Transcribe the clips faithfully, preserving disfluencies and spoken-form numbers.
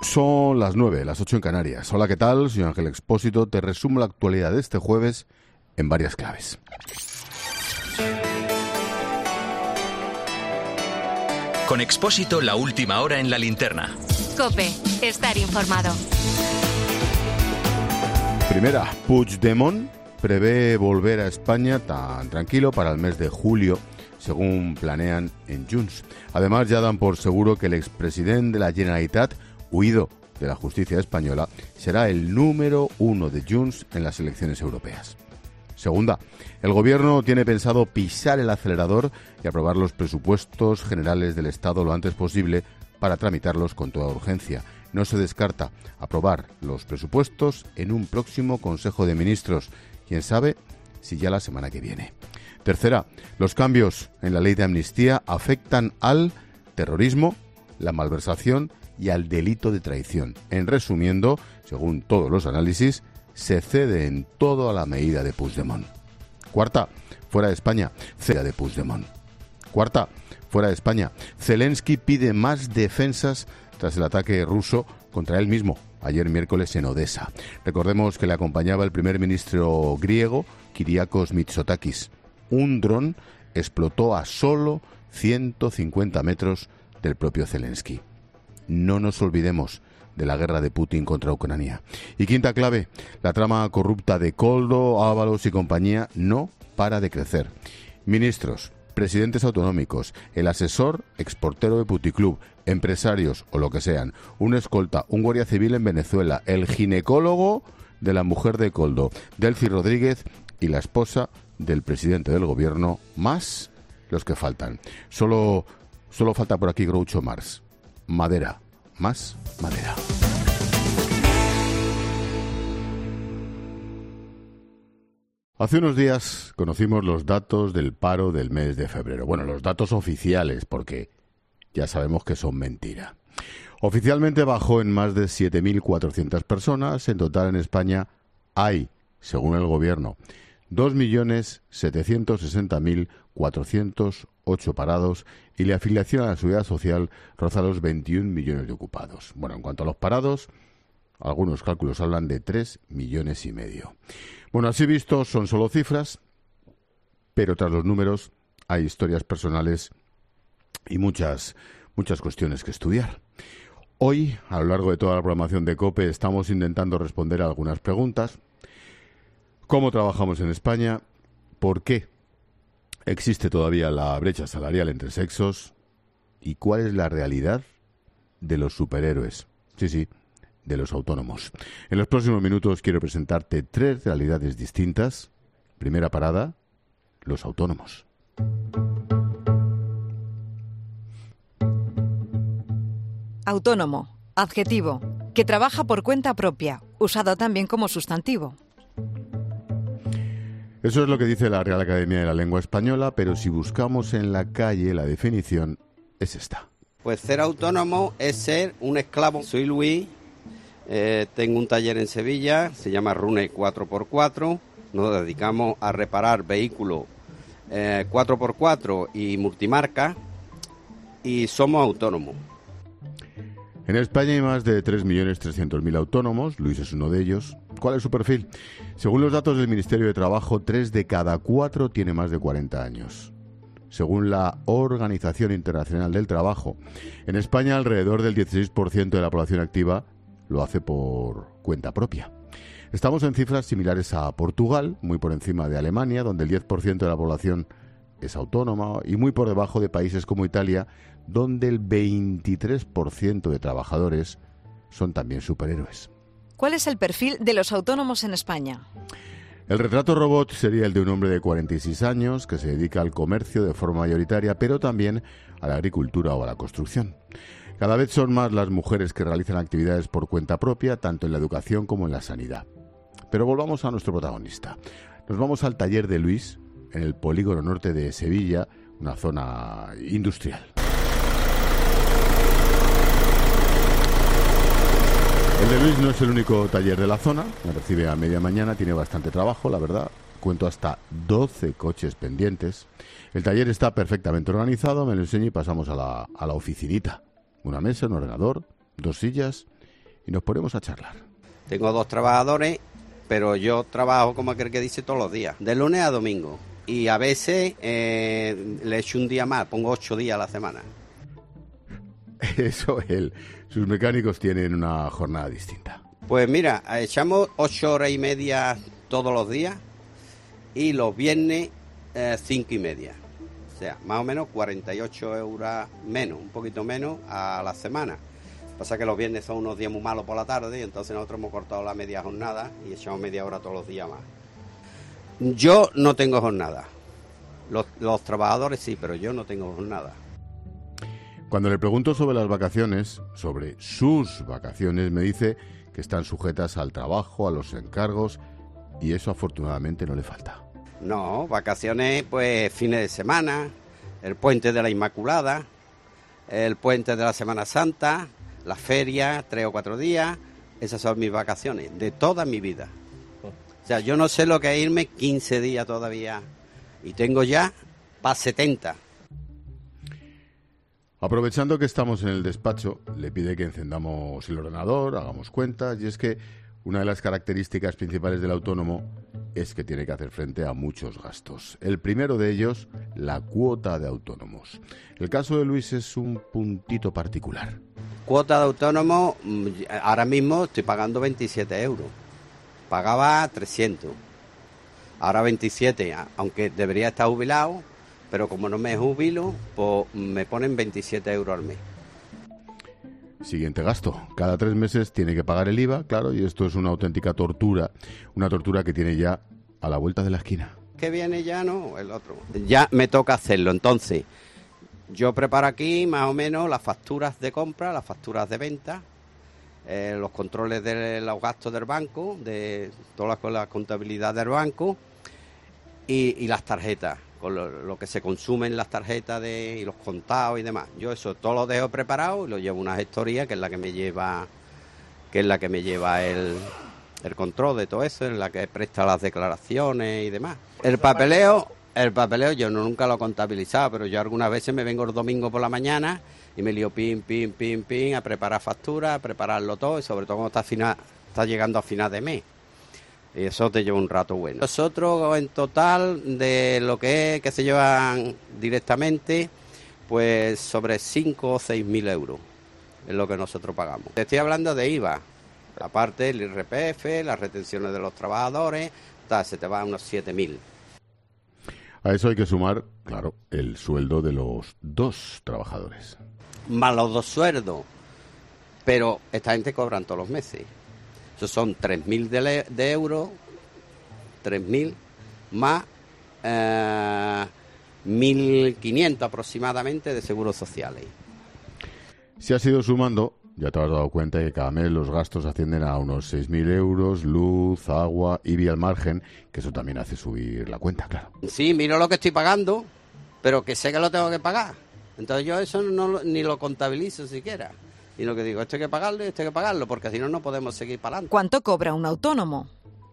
Son las nueve, las ocho en Canarias. Hola, ¿qué tal? Soy Ángel Expósito. Te resumo la actualidad de este jueves en varias claves. Con Expósito, la última hora en la linterna. COPE, estar informado. Primera, Puigdemont prevé volver a España tan tranquilo para el mes de julio, según planean en Junts. Además, ya dan por seguro que el expresidente de la Generalitat, huido de la justicia española, será el número uno de Junts en las elecciones europeas. Segunda, el gobierno tiene pensado pisar el acelerador y aprobar los presupuestos generales del Estado lo antes posible para tramitarlos con toda urgencia. No se descarta aprobar los presupuestos en un próximo Consejo de Ministros. Quién sabe si ya la semana que viene. Tercera, los cambios en la ley de amnistía afectan al terrorismo, la malversación y al delito de traición. En resumiendo, según todos los análisis, se cede en todo a la medida de Puigdemont. Cuarta, fuera de España, ceda de Puigdemont. Cuarta, fuera de España, Zelensky pide más defensas tras el ataque ruso contra él mismo ayer miércoles en Odessa. Recordemos que le acompañaba el primer ministro griego, Kyriakos Mitsotakis. Un dron explotó a solo ciento cincuenta metros del propio Zelensky. No nos olvidemos de la guerra de Putin contra Ucrania. Y quinta clave, la trama corrupta de Koldo, Ábalos y compañía no para de crecer. Ministros, presidentes autonómicos, el asesor exportero de puticlub, empresarios o lo que sean, un escolta, un guardia civil en Venezuela, el ginecólogo de la mujer de Koldo, Delcy Rodríguez y la esposa del presidente del gobierno, más los que faltan. Solo, solo falta por aquí Groucho Marx. Madera, más madera. Hace unos días conocimos los datos del paro del mes de febrero. Bueno, los datos oficiales, porque ya sabemos que son mentira. Oficialmente bajó en más de siete mil cuatrocientas personas. En total en España hay, según el gobierno, dos millones setecientos sesenta mil cuatrocientos ocho parados y la afiliación a la Seguridad Social roza los veintiún millones de ocupados. Bueno, en cuanto a los parados, algunos cálculos hablan de tres millones y medio. Bueno, así visto, son solo cifras, pero tras los números hay historias personales y muchas, muchas cuestiones que estudiar. Hoy, a lo largo de toda la programación de COPE, estamos intentando responder a algunas preguntas. ¿Cómo trabajamos en España? ¿Por qué existe todavía la brecha salarial entre sexos? ¿Y cuál es la realidad de los superhéroes? Sí, sí, de los autónomos. En los próximos minutos quiero presentarte tres realidades distintas. Primera parada, los autónomos. Autónomo, adjetivo, que trabaja por cuenta propia, usado también como sustantivo. Eso es lo que dice la Real Academia de la Lengua Española, pero si buscamos en la calle la definición, es esta. Pues ser autónomo es ser un esclavo. Soy Luis, eh, tengo un taller en Sevilla, se llama Rune cuatro por cuatro, nos dedicamos a reparar vehículos eh, cuatro por cuatro y multimarca, y somos autónomos. En España hay más de tres millones trescientos mil autónomos, Luis es uno de ellos. ¿Cuál es su perfil? Según los datos del Ministerio de Trabajo, tres de cada cuatro tiene más de cuarenta años. Según la Organización Internacional del Trabajo, en España alrededor del dieciséis por ciento de la población activa lo hace por cuenta propia. Estamos en cifras similares a Portugal, muy por encima de Alemania, donde el diez por ciento de la población es autónoma, y muy por debajo de países como Italia, donde el veintitrés por ciento de trabajadores son también superhéroes. ¿Cuál es el perfil de los autónomos en España? El retrato robot sería el de un hombre de cuarenta y seis años que se dedica al comercio de forma mayoritaria, pero también a la agricultura o a la construcción. Cada vez son más las mujeres que realizan actividades por cuenta propia, tanto en la educación como en la sanidad. Pero volvamos a nuestro protagonista. Nos vamos al taller de Luis, en el polígono norte de Sevilla, una zona industrial. El de Luis no es el único taller de la zona, me recibe a media mañana, tiene bastante trabajo, la verdad. Cuento hasta doce coches pendientes. El taller está perfectamente organizado, me lo enseño y pasamos a la, a la oficinita. Una mesa, un ordenador, dos sillas y nos ponemos a charlar. Tengo dos trabajadores, pero yo trabajo como aquel que dice todos los días, de lunes a domingo. Y a veces eh, le echo un día más, pongo ocho días a la semana. Eso él. Sus mecánicos tienen una jornada distinta. Pues mira, echamos ocho horas y media todos los días y los viernes eh, cinco y media. O sea, más o menos cuarenta y ocho euros menos, un poquito menos a la semana. Pasa que los viernes son unos días muy malos por la tarde y entonces nosotros hemos cortado la media jornada y echamos media hora todos los días más. Yo no tengo jornada. Los, los trabajadores sí, pero yo no tengo jornada. Cuando le pregunto sobre las vacaciones, sobre sus vacaciones, me dice que están sujetas al trabajo, a los encargos, y eso afortunadamente no le falta. No, vacaciones pues fines de semana, el puente de la Inmaculada, el puente de la Semana Santa, la feria, tres o cuatro días, esas son mis vacaciones de toda mi vida. O sea, yo no sé lo que es irme quince días todavía y tengo ya para setenta. Aprovechando que estamos en el despacho, le pide que encendamos el ordenador, hagamos cuentas, y es que una de las características principales del autónomo es que tiene que hacer frente a muchos gastos. El primero de ellos, la cuota de autónomos. El caso de Luis es un puntito particular. Cuota de autónomo, ahora mismo estoy pagando veintisiete euros. Pagaba trescientos. Ahora veintisiete, aunque debería estar jubilado, pero como no me jubilo, pues me ponen veintisiete euros al mes. Siguiente gasto. Cada tres meses tiene que pagar el I V A, claro, y esto es una auténtica tortura, una tortura que tiene ya a la vuelta de la esquina. Que viene ya, no, el otro. Ya me toca hacerlo, entonces yo preparo aquí más o menos las facturas de compra, las facturas de venta, eh, los controles de los gastos del banco, de toda la, la contabilidad del banco y, y las tarjetas, con lo, lo que se consume en las tarjetas de, y los contados y demás. Yo eso todo lo dejo preparado y lo llevo a una gestoría que es la que me lleva, que es la que me lleva el, el control de todo eso, en la que presta las declaraciones y demás. El papeleo, el papeleo yo no, nunca lo he contabilizado, pero yo algunas veces me vengo el domingo por la mañana y me lío pim, pim, pim, pim, a preparar facturas, a prepararlo todo, y sobre todo cuando está, final, está llegando a final de mes. Y eso te lleva un rato bueno. Nosotros en total de lo que es que se llevan directamente, pues sobre cinco o seis mil euros es lo que nosotros pagamos. Te estoy hablando de I V A, aparte el I R P F, las retenciones de los trabajadores, tal, se te va a unos siete mil. A eso hay que sumar, claro, el sueldo de los dos trabajadores. Más los dos sueldos, pero esta gente cobran todos los meses. Eso son tres mil de, de euros, tres mil más eh, mil quinientos aproximadamente de seguros sociales. Si has ido sumando, ya te has dado cuenta que cada mes los gastos ascienden a unos seis mil euros, luz, agua, I V A al margen, que eso también hace subir la cuenta, claro. Sí, miro lo que estoy pagando, pero que sé que lo tengo que pagar. Entonces yo eso no ni lo contabilizo siquiera. Y lo que digo, esto hay que pagarlo y esto hay que pagarlo, porque si no, no podemos seguir para adelante. ¿Cuánto cobra un autónomo?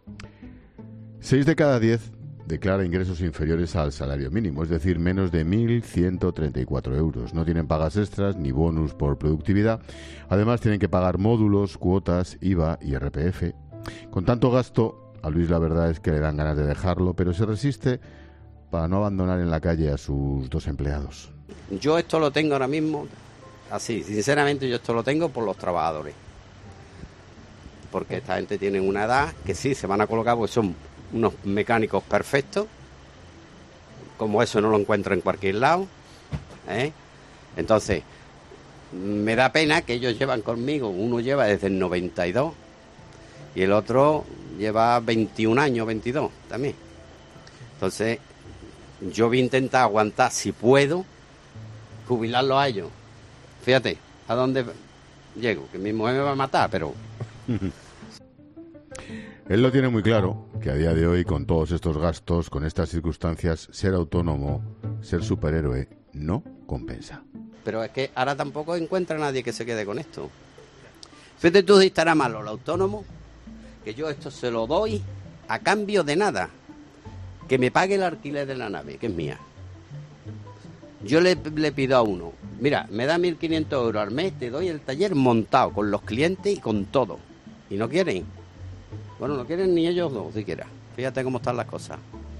Seis de cada diez declara ingresos inferiores al salario mínimo, es decir, menos de mil ciento treinta y cuatro euros. No tienen pagas extras ni bonus por productividad. Además, tienen que pagar módulos, cuotas, I V A y I R P F. Con tanto gasto, a Luis la verdad es que le dan ganas de dejarlo, pero se resiste para no abandonar en la calle a sus dos empleados. Yo esto lo tengo ahora mismo... Así, sinceramente yo esto lo tengo por los trabajadores. Porque esta gente tiene una edad que sí, se van a colocar porque son unos mecánicos perfectos. Como eso no lo encuentro en cualquier lado. ¿eh? Entonces, me da pena que ellos llevan conmigo. Uno lleva desde el noventa y dos y el otro lleva veintiún años, veintidós también. Entonces, yo voy a intentar aguantar, si puedo, jubilarlos a ellos. Fíjate, ¿a dónde llego? Que mi mujer me va a matar, pero... Él lo tiene muy claro, que a día de hoy, con todos estos gastos, con estas circunstancias, ser autónomo, ser superhéroe, no compensa. Pero es que ahora tampoco encuentra nadie que se quede con esto. Fíjate tú si estará malo el autónomo, que yo esto se lo doy a cambio de nada. Que me pague el alquiler de la nave, que es mía. Yo le, le pido a uno, mira, me da mil quinientos euros al mes, te doy el taller montado con los clientes y con todo. Y no quieren. Bueno, no quieren ni ellos dos, siquiera. Fíjate cómo están las cosas.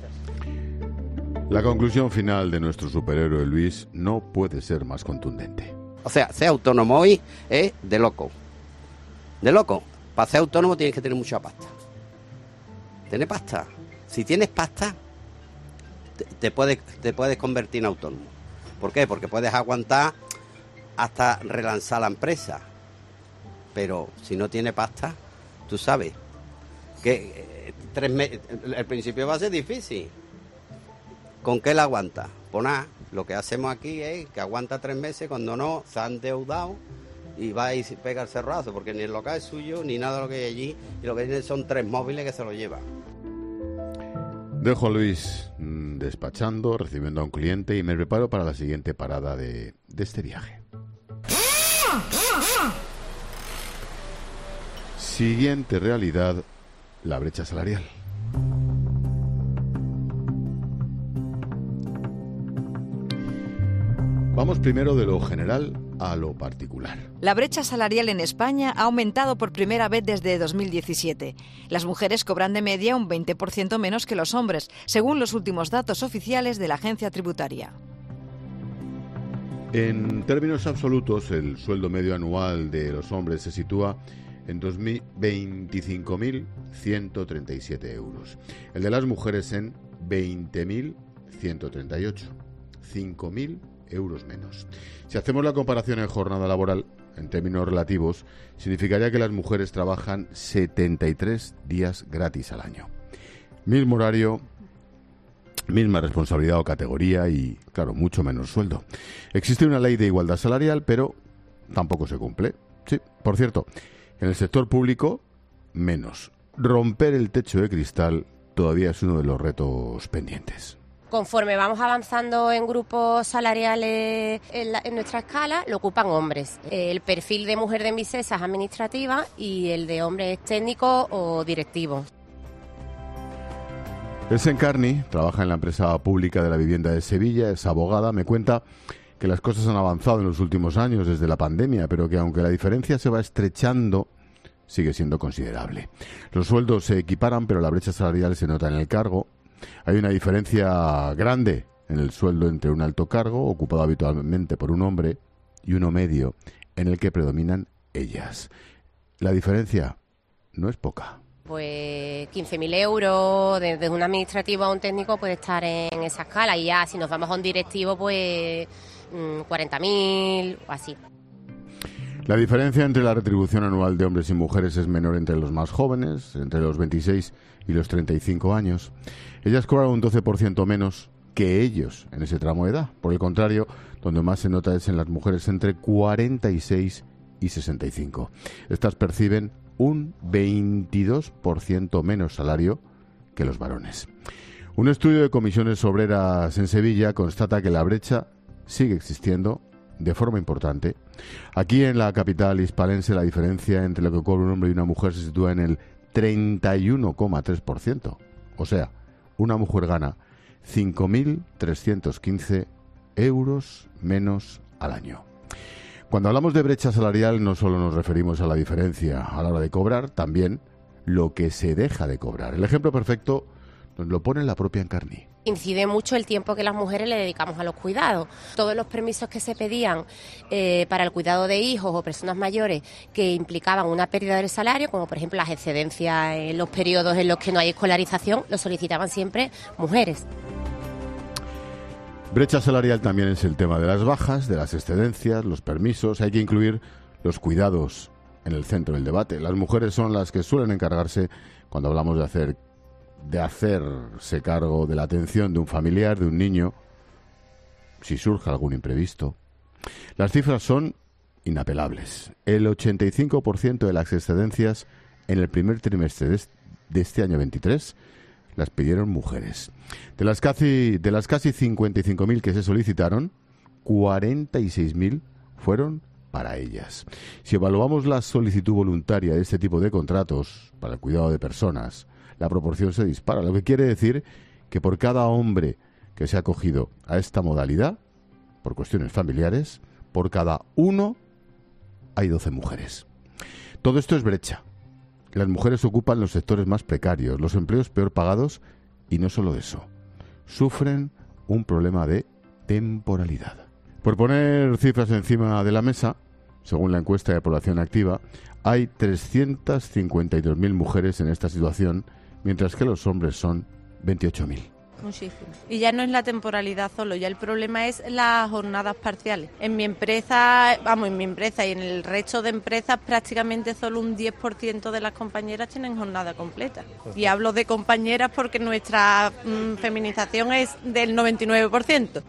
La conclusión final de nuestro superhéroe Luis no puede ser más contundente. O sea, ser autónomo hoy es de loco. De loco. Para ser autónomo tienes que tener mucha pasta. Tener pasta. Si tienes pasta, te, te, puedes, te puedes convertir en autónomo. ¿Por qué? Porque puedes aguantar hasta relanzar la empresa. Pero si no tienes pasta, tú sabes que eh, tres meses, el principio va a ser difícil. ¿Con qué la aguanta? Pues nada, lo que hacemos aquí es que aguanta tres meses, cuando no, se han endeudado y va y pega el cerrazo, porque ni el local es suyo, ni nada de lo que hay allí, y lo que tiene son tres móviles que se lo llevan. Dejo a Luis mmm, despachando, recibiendo a un cliente y me preparo para la siguiente parada de, de este viaje. Siguiente realidad, la brecha salarial. Vamos primero de lo general a lo particular. La brecha salarial en España ha aumentado por primera vez desde dos mil diecisiete. Las mujeres cobran de media un veinte por ciento menos que los hombres, según los últimos datos oficiales de la agencia tributaria. En términos absolutos, el sueldo medio anual de los hombres se sitúa en veinticinco mil ciento treinta y siete euros. El de las mujeres en veinte mil ciento treinta y ocho. cinco mil euros menos. Si hacemos la comparación en jornada laboral, en términos relativos, significaría que las mujeres trabajan setenta y tres días gratis al año. Mismo horario, misma responsabilidad o categoría y, claro, mucho menos sueldo. Existe una ley de igualdad salarial, pero tampoco se cumple. Sí, por cierto, en el sector público, menos. Romper el techo de cristal todavía es uno de los retos pendientes. Conforme vamos avanzando en grupos salariales en, la, en nuestra escala, lo ocupan hombres. El perfil de mujer de Misesa es administrativa y el de hombre es técnico o directivo. Elsa Encarni trabaja en la empresa pública de la vivienda de Sevilla, es abogada, me cuenta que las cosas han avanzado en los últimos años desde la pandemia, pero que aunque la diferencia se va estrechando, sigue siendo considerable. Los sueldos se equiparan, pero la brecha salarial se nota en el cargo. Hay una diferencia grande en el sueldo entre un alto cargo, ocupado habitualmente por un hombre, y uno medio, en el que predominan ellas. La diferencia no es poca. Pues quince mil euros, desde un administrativo a un técnico puede estar en esa escala, y ya si nos vamos a un directivo, pues cuarenta mil o así. La diferencia entre la retribución anual de hombres y mujeres es menor entre los más jóvenes, entre los veintiséis y los treinta y cinco años. Ellas cobran un doce por ciento menos que ellos en ese tramo de edad. Por el contrario, donde más se nota es en las mujeres entre cuarenta y seis y sesenta y cinco. Estas perciben un veintidós por ciento menos salario que los varones. Un estudio de comisiones obreras en Sevilla constata que la brecha sigue existiendo de forma importante. Aquí en la capital hispalense la diferencia entre lo que cobra un hombre y una mujer se sitúa en el treinta y uno coma tres por ciento. O sea, una mujer gana cinco mil trescientos quince euros menos al año. Cuando hablamos de brecha salarial no solo nos referimos a la diferencia a la hora de cobrar, también lo que se deja de cobrar. El ejemplo perfecto nos lo pone la propia Encarni. Incide mucho el tiempo que las mujeres le dedicamos a los cuidados. Todos los permisos que se pedían eh, para el cuidado de hijos o personas mayores que implicaban una pérdida del salario, como por ejemplo las excedencias en los periodos en los que no hay escolarización, lo solicitaban siempre mujeres. Brecha salarial también es el tema de las bajas, de las excedencias, los permisos. Hay que incluir los cuidados en el centro del debate. Las mujeres son las que suelen encargarse cuando hablamos de hacer de hacerse cargo de la atención de un familiar, de un niño, si surge algún imprevisto. Las cifras son inapelables. El ochenta y cinco por ciento de las excedencias en el primer trimestre de este año veintitrés las pidieron mujeres. De las casi, de las casi cincuenta y cinco mil que se solicitaron, cuarenta y seis mil fueron para ellas. Si evaluamos la solicitud voluntaria de este tipo de contratos para el cuidado de personas, la proporción se dispara, lo que quiere decir que por cada hombre que se ha acogido a esta modalidad, por cuestiones familiares, por cada uno hay doce mujeres. Todo esto es brecha. Las mujeres ocupan los sectores más precarios, los empleos peor pagados y no solo eso, sufren un problema de temporalidad. Por poner cifras encima de la mesa, según la encuesta de población activa, hay trescientas cincuenta y dos mil mujeres en esta situación, mientras que los hombres son veintiocho mil. Muchísimo. Y ya no es la temporalidad solo, ya el problema es las jornadas parciales. En mi empresa, vamos, en mi empresa y en el resto de empresas prácticamente solo un diez por ciento de las compañeras tienen jornada completa. Y hablo de compañeras porque nuestra mm, feminización es del noventa y nueve por ciento.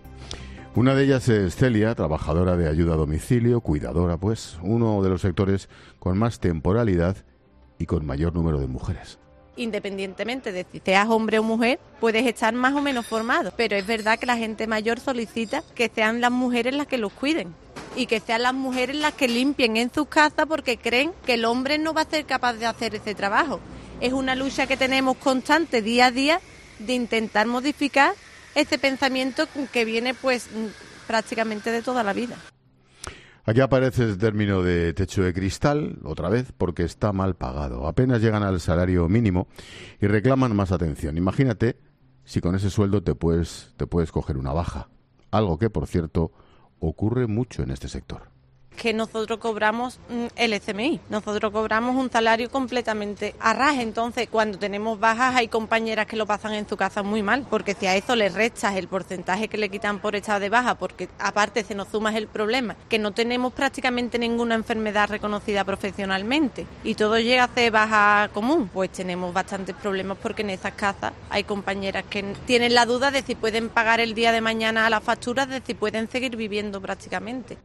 Una de ellas es Celia, trabajadora de ayuda a domicilio, cuidadora, pues, uno de los sectores con más temporalidad y con mayor número de mujeres. Independientemente de si seas hombre o mujer, puedes estar más o menos formado, pero es verdad que la gente mayor solicita que sean las mujeres las que los cuiden y que sean las mujeres las que limpien en sus casas porque creen que el hombre no va a ser capaz de hacer ese trabajo. Es una lucha que tenemos constante día a día de intentar modificar ese pensamiento que viene pues prácticamente de toda la vida. Aquí aparece el término de techo de cristal, otra vez, porque está mal pagado. Apenas llegan al salario mínimo y reclaman más atención. Imagínate si con ese sueldo te puedes, te puedes coger una baja. Algo que, por cierto, ocurre mucho en este sector. Que nosotros cobramos el S M I, nosotros cobramos un salario completamente a ras, entonces cuando tenemos bajas hay compañeras que lo pasan en su casa muy mal, porque si a eso le restas el porcentaje que le quitan por estar de baja, porque aparte se nos suma el problema, que no tenemos prácticamente ninguna enfermedad reconocida profesionalmente y todo llega a ser baja común, pues tenemos bastantes problemas porque en esas casas hay compañeras que tienen la duda de si pueden pagar el día de mañana las facturas, de si pueden seguir viviendo prácticamente.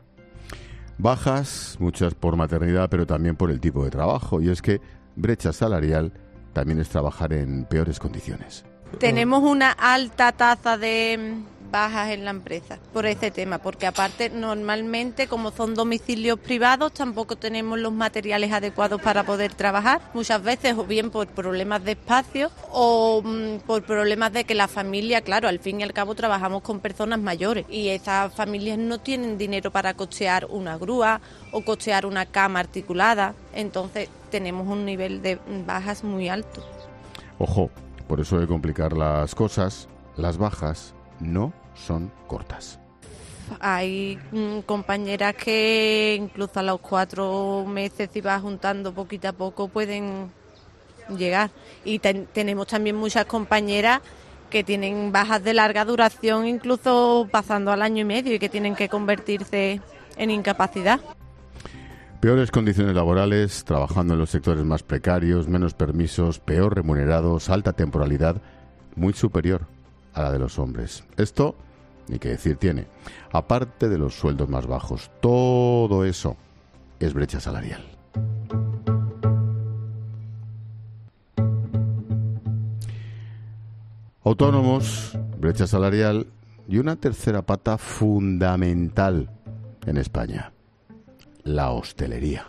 Bajas, muchas por maternidad, pero también por el tipo de trabajo. Y es que brecha salarial también es trabajar en peores condiciones. Tenemos una alta tasa de bajas en la empresa por ese tema, porque aparte normalmente como son domicilios privados tampoco tenemos los materiales adecuados para poder trabajar, muchas veces o bien por problemas de espacio o mmm, por problemas de que la familia, claro, al fin y al cabo trabajamos con personas mayores y esas familias no tienen dinero para costear una grúa o costear una cama articulada, entonces tenemos un nivel de bajas muy alto. Ojo, por eso de complicar las cosas, las bajas no son cortas. Hay mmm, compañeras que incluso a los cuatro meses, si vas juntando poquito a poco, pueden llegar. Y ten, tenemos también muchas compañeras que tienen bajas de larga duración, incluso pasando al año y medio, y que tienen que convertirse en incapacidad. Peores condiciones laborales, trabajando en los sectores más precarios, menos permisos, peor remunerados, alta temporalidad, muy superior a la de los hombres. Esto, ni qué decir tiene, aparte de los sueldos más bajos. Todo eso es brecha salarial. Autónomos, brecha salarial y una tercera pata fundamental en España, la hostelería.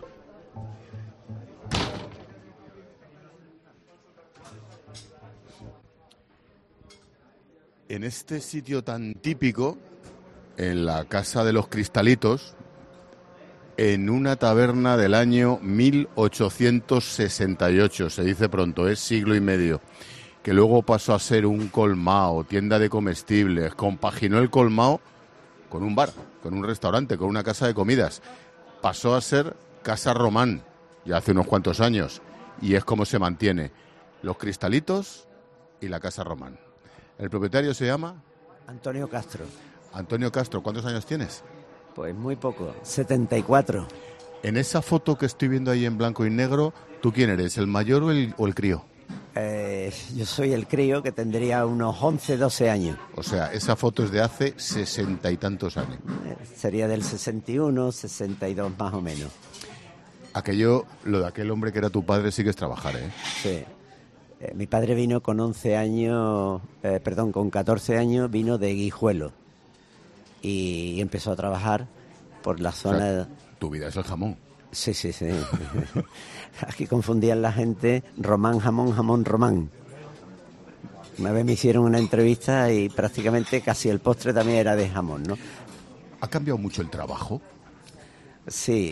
En este sitio tan típico, en la Casa de los Cristalitos, en una taberna del año mil ochocientos sesenta y ocho, se dice pronto, es siglo y medio, que luego pasó a ser un colmao, tienda de comestibles, compaginó el colmao con un bar, con un restaurante, con una casa de comidas. Pasó a ser Casa Román, ya hace unos cuantos años, y es como se mantiene, los Cristalitos y la Casa Román. ¿El propietario se llama? Antonio Castro. Antonio Castro, ¿cuántos años tienes? Pues muy poco, setenta y cuatro. En esa foto que estoy viendo ahí en blanco y negro, ¿tú quién eres, el mayor o el, o el crío? Eh, yo soy el crío, que tendría unos once, doce años. O sea, esa foto es de hace sesenta y tantos años. Eh, sería del sesenta y uno, sesenta y dos más o menos. Aquello, lo de aquel hombre que era tu padre sí que es trabajar, ¿eh? Sí. Eh, mi padre vino con once años, eh, perdón, con catorce años, vino de Guijuelo y empezó a trabajar por la zona... O sea, tu vida es el jamón. Sí, sí, sí. Aquí confundían la gente Román, jamón, jamón, Román. Una vez me hicieron una entrevista y prácticamente casi el postre también era de jamón, ¿no? ¿Ha cambiado mucho el trabajo? Sí,